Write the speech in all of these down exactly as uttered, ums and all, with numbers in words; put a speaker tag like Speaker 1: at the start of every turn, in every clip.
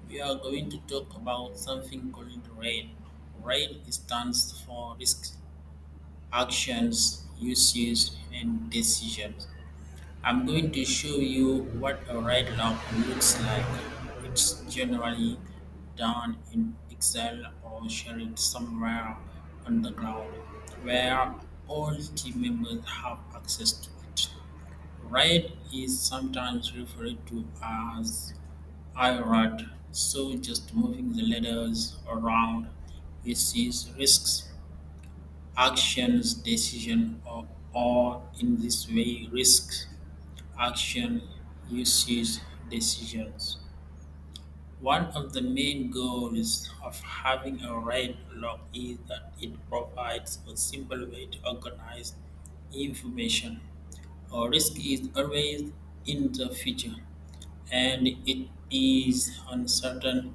Speaker 1: We are going to talk about something called RAID. RAID stands for Risk, Actions, Uses, and Decisions. I'm going to show you what a RAID log looks like. It's generally done in Excel or shared somewhere on the cloud where all team members have access to it. RAID is sometimes referred to as I read, so just moving the letters around, it sees risks, actions, decision, or, or in this way, risks, action, usage, decisions. One of the main goals of having a RAID log is that it provides a simple way to organize information. A risk is always in the future, and it is uncertain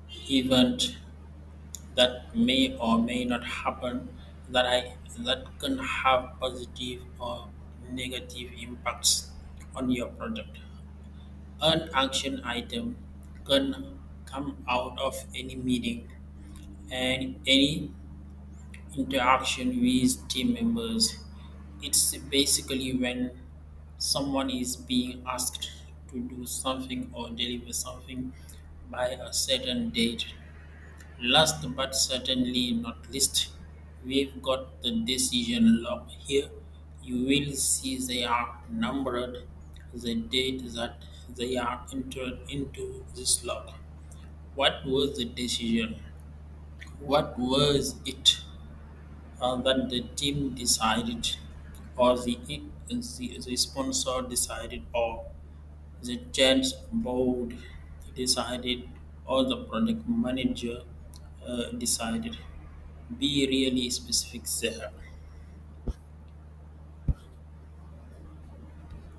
Speaker 1: event that may or may not happen that I that can have positive or negative impacts on your product. An action item can come out of any meeting and any interaction with team members. It's basically when someone is being asked to do something or deliver something by a certain date. Last but certainly not least, we've got the decision log here. You will see they are numbered, the date that they are entered into this log. What was the decision? What was it uh, that the team decided, or the, the, the sponsor decided, or the change board decided, or the project manager uh, decided? Be really specific there.